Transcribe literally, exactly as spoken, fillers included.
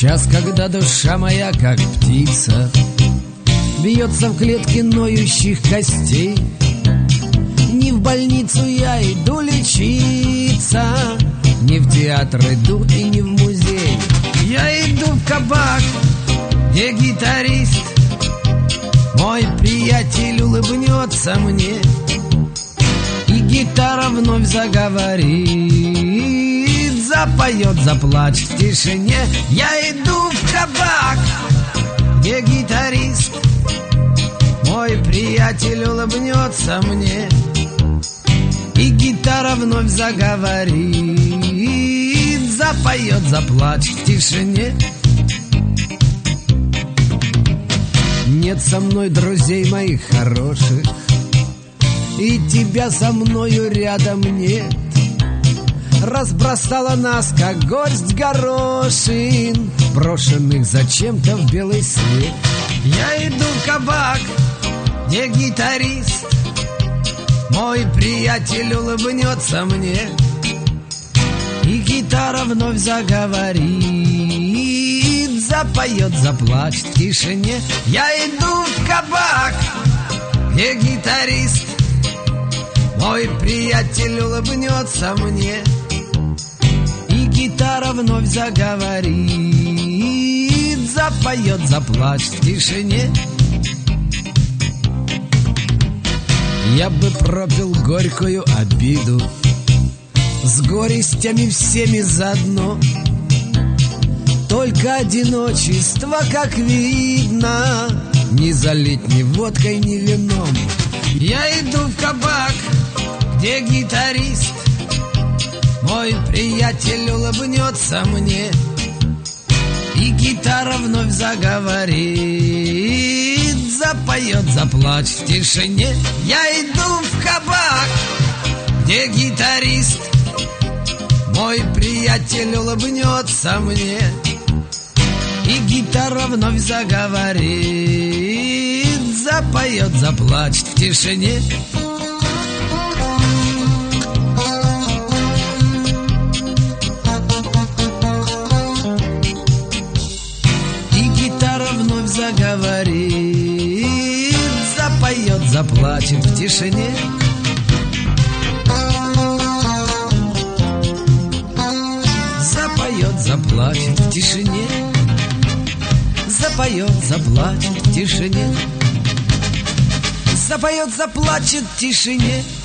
Час, когда душа моя, как птица, бьется в клетке ноющих костей. Не в больницу я иду лечиться, не в театр иду и не в музей. Я иду в кабак, где гитарист, мой приятель, улыбнется мне, и гитара вновь заговорит, запоет, заплачет в тишине. Я иду в кабак, где гитарист, мой приятель, улыбнется мне, и гитара вновь заговорит, запоет, заплачет в тишине. Нет со мной друзей моих хороших, и тебя со мною рядом нет. Разбросала нас, как горсть горошин, брошенных зачем-то в белый свет. Я иду в кабак, где гитарист, мой приятель, улыбнется мне, и гитара вновь заговорит, запоет, заплачет в тишине. Я иду в кабак, где гитарист, мой приятель, улыбнется мне, и гитара вновь заговорит, запоет, заплачет в тишине. Я бы пропил горькую обиду с горестями всеми заодно, только одиночество, как видно, не залить ни водкой, ни вином. Я иду в кабак, где гитарист, мой приятель, улыбнется мне, и гитара вновь заговорит, запоет, заплачет в тишине. Я иду в кабак, где гитарист, мой приятель, улыбнется мне, и гитара вновь заговорит, запоет, заплачет в тишине. И гитара вновь заговорит, запоет, заплачет в тишине. Запоет, заплачет в тишине. Запоет, заплачет в тишине. Запоет, заплачет в тишине.